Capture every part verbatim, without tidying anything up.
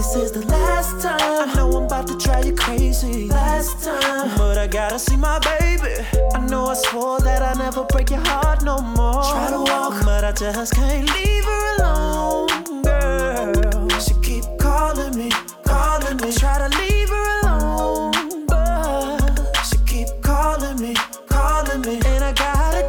This is the last time. I know I'm about to drive you crazy. Last time, but I gotta see my baby. I know I swore that I never break your heart no more. Try to walk, but I just can't leave her alone, girl. She keep calling me, calling me. Try to leave her alone, but she keep calling me, calling me, and I gotta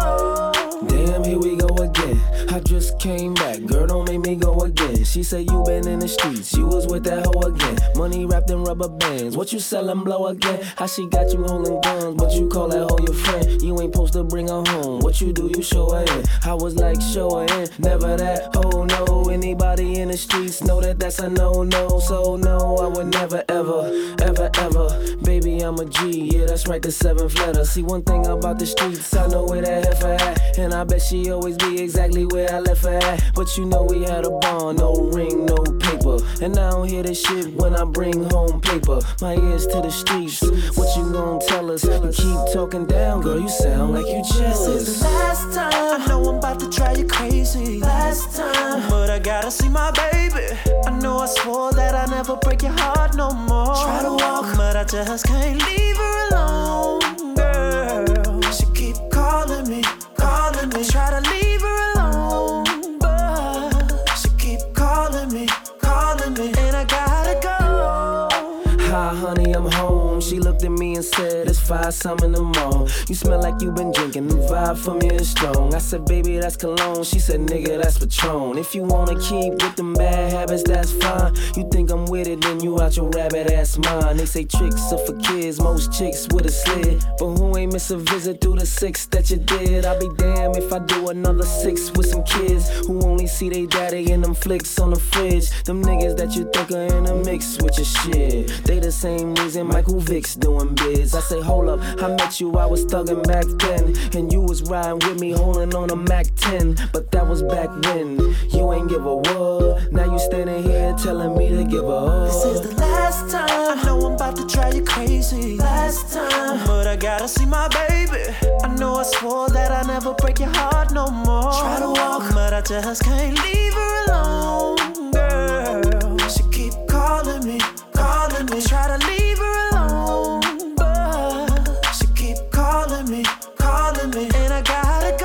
go. Damn, here we go again. I just came back, girl, don't make me go again. She said you been in the streets, you was with that hoe again. Money wrapped in rubber bands, what you sellin' blow again? How she got you holding guns, but you call that hoe your friend? You ain't supposed to bring her home, what you do, you show her in. I was like, show her in, never that, oh no. Anybody in the streets know that that's a no-no. So no, I would never, ever, ever, ever. Baby, I'm a G, yeah, that's right, the seventh letter. See, one thing about the streets, I know where that heifer at. And I bet she always be exactly where I left her at. But you know we had a bond, no ring, no paper. And I don't hear this shit when I bring home paper. My ears to the streets, what you gon' tell us? You keep talking down, girl, you sound like you jealous. This is the last time. I know I'm about to drive you crazy. Last time, but I gotta see my baby. I know I swore that I never break your heart no more. Try to walk, but I just can't leave her alone, girl. She keep calling me, calling me. Try to leave her alone, but she keep calling me, calling me, and I gotta go. Hi, honey, I'm home. She looked at me and said, it's five some in the morning. You smell like you been drinking, the vibe from you is strong. I said, baby, that's cologne. She said, nigga, that's Patron. If you wanna keep with them bad habits, that's fine. You think I'm with it, then you out your rabbit ass mind. They say tricks are for kids, most chicks with a slid. But who ain't miss a visit through the six that you did? I'll be damned if I do another six with some kids who only see they daddy in them flicks on the fridge. Them niggas that you think are in a mix with your shit. They the same reason Michael Vick's doing biz. I say, hold up, I met you, I was thuggin' back then. And you was riding with me, holding on a Mac ten. But that was back when you ain't give a word. Now you standing here telling me to give a hug. This is the last time. I know I'm about to drive you crazy. Last time, but I gotta see my baby. I know I swore that I never break your heart no more. Try to walk, but I just can't leave her alone, girl. She keep calling me, calling me. Try to leave her alone, but she keep calling me, calling me, and I gotta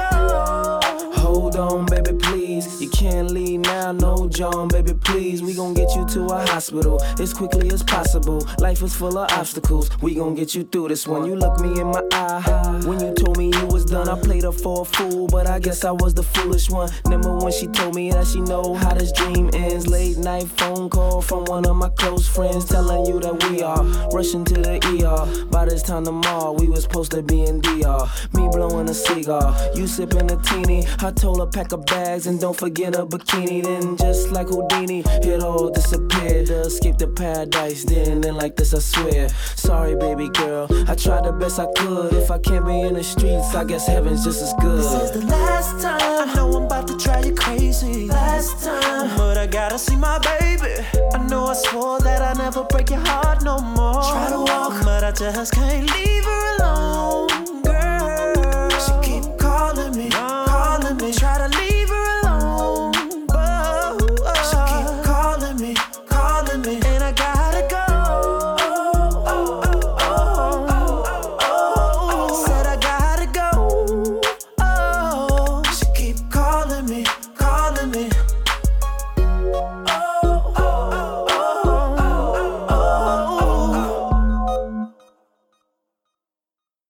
go. Hold on, baby, please. You can't leave now, no, John, baby, please. We gon' get you to a hospital as quickly as possible. Life is full of obstacles. We gon' get you through this one. You look me in my eye when you told me you was done. I played her for a fool, but I guess I was the foolish one. Remember when she told me that she know how this dream ends? Late night phone call from one of my close friends telling you that we are rushing to the E R. By this time tomorrow, we was supposed to be in D R. Me blowing a cigar, you sipping a teeny. I told her pack her bags and don't forget a bikini. Then just like Houdini, it all disappeared. To escape the paradise, then and like this I swear. Sorry baby girl, I tried the best I could. If I can't be in the streets, I guess heaven's just as good. This is the last time. I know I'm about to drive you crazy. Last time, but I gotta see my baby. I know I swore that I never break your heart no more. Try to walk, but I just can't leave her alone.